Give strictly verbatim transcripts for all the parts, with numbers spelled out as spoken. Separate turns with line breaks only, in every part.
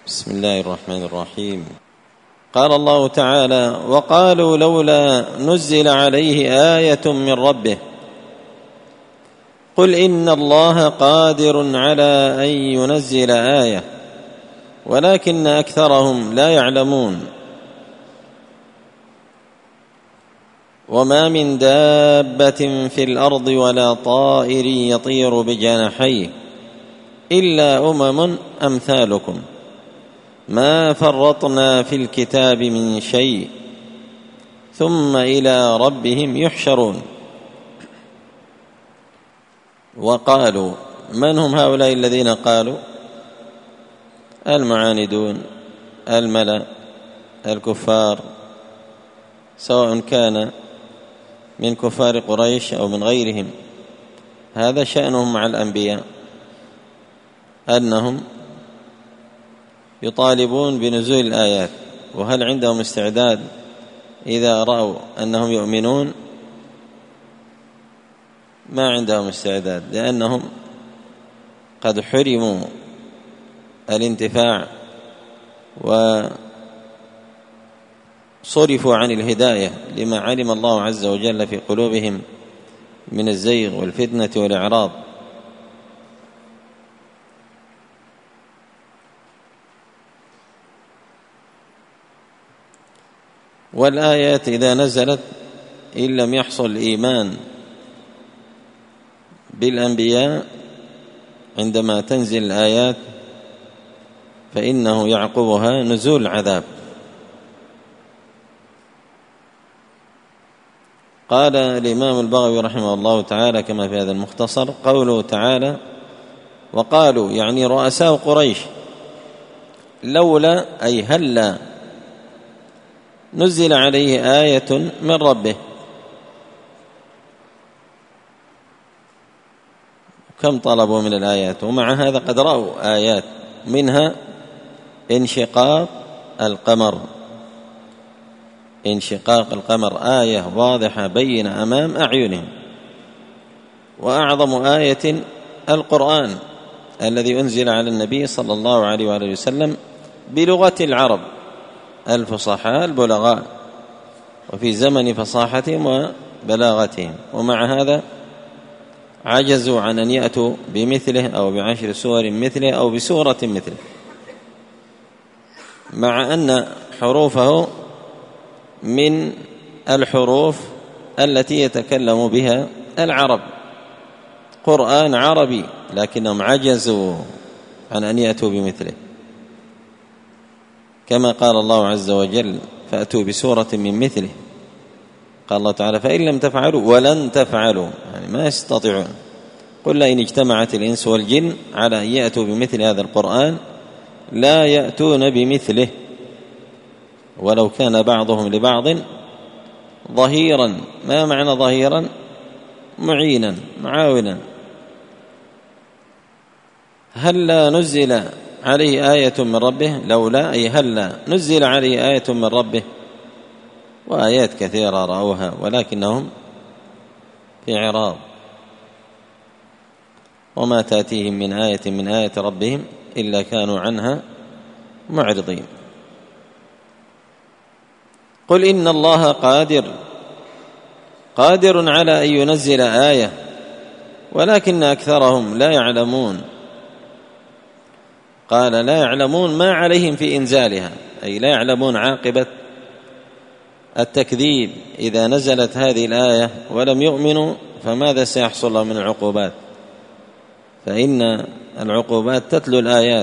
بسم الله الرحمن الرحيم. قال الله تعالى: وقالوا لولا نزل عليه آية من ربه قل إن الله قادر على أن ينزل آية ولكن أكثرهم لا يعلمون وما من دابة في الأرض ولا طائر يطير بجناحيه إلا أمم أمثالكم ما فرطنا في الكتاب من شيء ثم إلى ربهم يحشرون. وقالوا، من هم هؤلاء الذين قالوا؟ المعاندون، الملأ، الكفار، سواء كان من كفار قريش أو من غيرهم. هذا شأنهم مع الأنبياء، أنهم يطالبون بنزول الآيات، وهل عندهم استعداد إذا رأوا أنهم يؤمنون؟ ما عندهم استعداد، لأنهم قد حرموا الانتفاع وصرفوا عن الهداية لما علم الله عز وجل في قلوبهم من الزيغ والفتنة والإعراض. والآيات إذا نزلت إن لم يحصل الإيمان بالأنبياء عندما تنزل الآيات فإنه يعقبها نزول عذاب. قال الإمام البغوي رحمه الله تعالى كما في هذا المختصر: قوله تعالى: وقالوا يعني رؤساء قريش لولا أي هلا نزل عليه آية من ربه. كم طلبوا من الآيات، ومع هذا قد رأوا آيات، منها انشقاق القمر. انشقاق القمر آية واضحة بينة أمام أعينهم. وأعظم آية القرآن الذي أنزل على النبي صلى الله عليه وآله وسلم بلغة العرب الفصحاء البلغاء، وفي زمن فصاحتهم وبلاغتهم، ومع هذا عجزوا عن أن يأتوا بمثله أو بعشر سور مثله أو بسورة مثله، مع أن حروفه من الحروف التي يتكلم بها العرب، قرآن عربي، لكنهم عجزوا عن أن يأتوا بمثله، كما قال الله عز وجل: فأتوا بسورة من مثله. قال الله تعالى: فإن لم تفعلوا ولن تفعلوا، يعني ما يستطيعون. قل لئن اجتمعت الإنس والجن على أن يأتوا بمثل هذا القرآن لا يأتون بمثله ولو كان بعضهم لبعض ظهيرا. ما معنى ظهيرا؟ معينا، معاونا. هل نزل عليه آية من ربه؟ لولا أي هلا نزل عليه آية من ربه. وآيات كثيرة رأوها ولكنهم في إعراض، وما تأتيهم من آية من آية ربهم إلا كانوا عنها معرضين. قل إن الله قادر قادر على أن ينزل آية ولكن أكثرهم لا يعلمون. قال: لا يعلمون ما عليهم في إنزالها، أي لا يعلمون عاقبة التكذيب إذا نزلت هذه الآية ولم يؤمنوا، فماذا سيحصل لهم من العقوبات؟ فإن العقوبات تتلو الآيات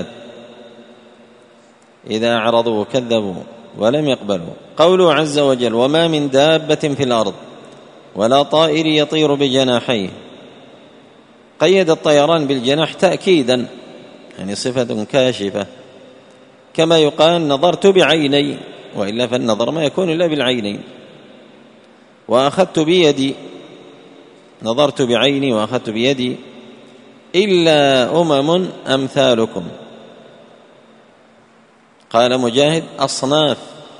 إذا أعرضوا وكذبوا ولم يقبلوا. قوله عز وجل: وما من دابة في الأرض ولا طائر يطير بجناحيه. قيد الطيران بالجناح تأكيدا، يعني صفة كاشفة، كما يقال: نظرت بعيني، وإلا فالنظر ما يكون إلا بالعينين. وأخذت بيدي، نظرت بعيني وأخذت بيدي. إلا أمم أمثالكم. قال مجاهد: أصناف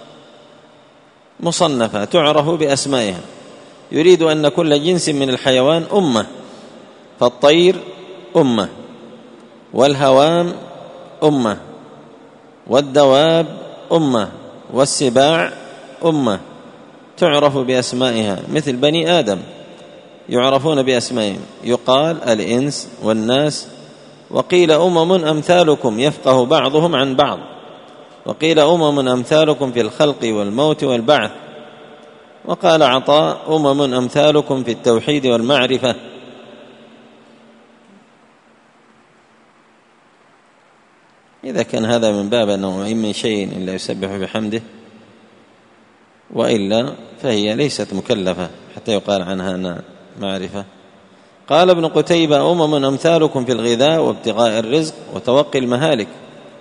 مصنفة تعرف بأسمائها، يريد أن كل جنس من الحيوان أمة، فالطير أمة، والهوام أمة، والدواب أمة، والسباع أمة تعرف بأسمائها، مثل بني آدم يعرفون بأسمائهم، يقال الإنس والناس. وقيل أمم أمثالكم يفقه بعضهم عن بعض، وقيل أمم أمثالكم في الخلق والموت والبعث. وقال عطاء أمم أمثالكم في التوحيد والمعرفة. إذا كان هذا من باب أنه إن من شيء إلا يسبح بحمده، وإلا فهي ليست مكلفة حتى يقال عنها أنها معرفة. قال ابن قتيبة أمم أمثالكم في الغذاء وابتغاء الرزق وتوقي المهالك.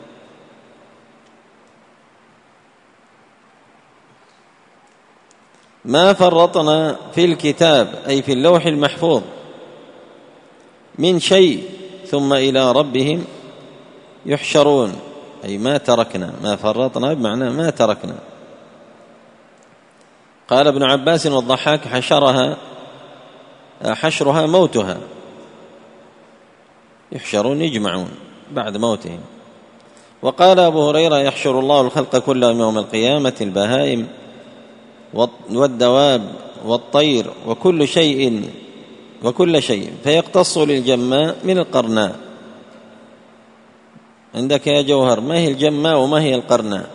ما فرطنا في الكتاب أي في اللوح المحفوظ من شيء ثم إلى ربهم يحشرون، أي ما تركنا، ما فرطنا بمعنى ما تركنا. قال ابن عباس والضحاك حشرها حشرها موتها، يحشرون يجمعون بعد موتهم. وقال أبو هريرة يحشر الله الخلق كلهم يوم القيامة، البهائم والدواب والطير وكل شيء وكل شيء فيقتص للجماء من القرناء. عندك يا جوهر ما هي الجماء وما هي القرناء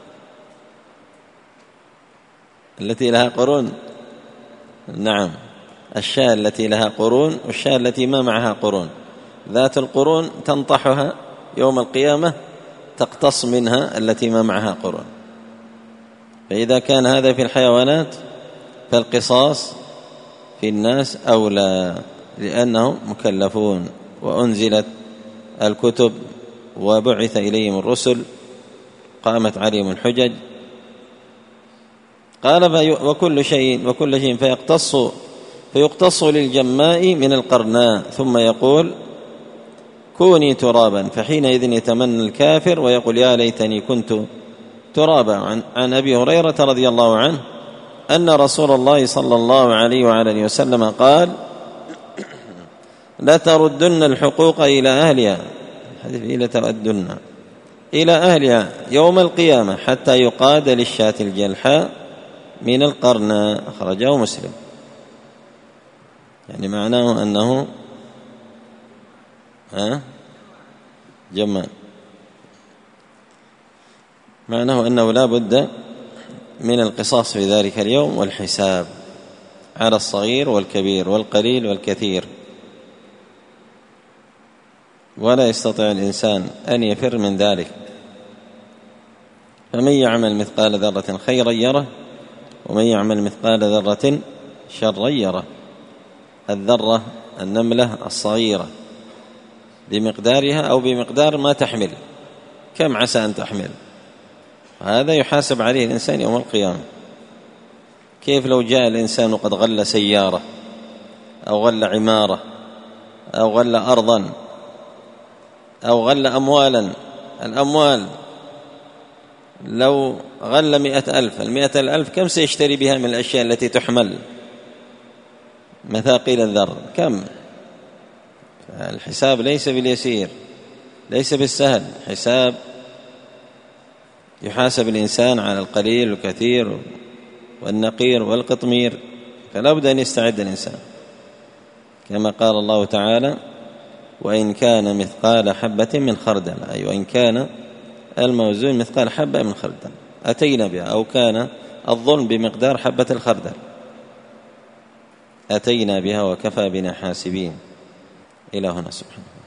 التي لها قرون؟ نعم، الشاة التي لها قرون والشاة التي ما معها قرون. ذات القرون تنطحها يوم القيامة تقتص منها التي ما معها قرون. فإذا كان هذا في الحيوانات فالقصاص في الناس أولى، لأنهم مكلفون وأنزلت الكتب وبعث إليهم الرسل، قامت عليهم الحجج. قال وكل شيء وكل شيء فيقتص فيقتص للجماء من القرناء، ثم يقول كوني ترابا، فحينئذ يتمنى الكافر ويقول يا ليتني كنت ترابا. عن, عن أبي هريرة رضي الله عنه أن رسول الله صلى الله عليه وعلى وسلم قال لتردن الحقوق إلى أهلها، حديث لتردن إلى أهلها يوم القيامة حتى يقاد للشاة الجلحاء من القرناء، أخرجه مسلم. يعني معناه أنه ها جمال، معناه أنه لا بد من القصاص في ذلك اليوم والحساب على الصغير والكبير والقليل والكثير، ولا يستطيع الإنسان أن يفر من ذلك. فمن يعمل مثقال ذرة خيرا يره، ومن يعمل مثقال ذرة شرا يره. الذرة النملة الصغيرة بمقدارها أو بمقدار ما تحمل، كم عسى أن تحمل، هذا يحاسب عليه الإنسان يوم القيامة. كيف لو جاء الإنسان قد غل سيارة أو غل عمارة أو غل أرضا أو غل أموالا، الأموال لو غل مئة ألف، المئة الألف كم سيشتري بها من الأشياء التي تحمل مثاقيل الذر؟ كم؟ الحساب ليس باليسير، ليس بالسهل. حساب يحاسب الإنسان على القليل والكثير والنقير والقطمير، فلا بد أن يستعد الإنسان، كما قال الله تعالى وإن كان مثقال حبة من خردل، أي وإن كان الموزون مثقال حبة من خردل أتينا بها، أو كان الظلم بمقدار حبة الخردل أتينا بها وكفى بنا حاسبين. إلى هنا سبحانه.